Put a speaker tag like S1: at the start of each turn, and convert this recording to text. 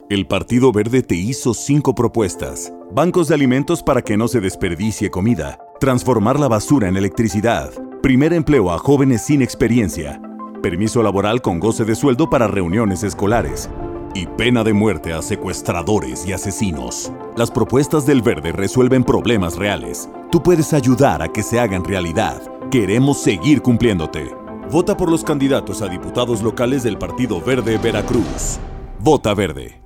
S1: El Partido Verde te hizo 5 propuestas. Bancos de alimentos para que no se desperdicie comida. Transformar la basura en electricidad. Primer empleo a jóvenes sin experiencia. Permiso laboral con goce de sueldo para reuniones escolares. Y pena de muerte a secuestradores y asesinos. Las propuestas del Verde resuelven problemas reales. Tú puedes ayudar a que se hagan realidad. Queremos seguir cumpliéndote. Vota por los candidatos a diputados locales del Partido Verde Veracruz. Vota Verde.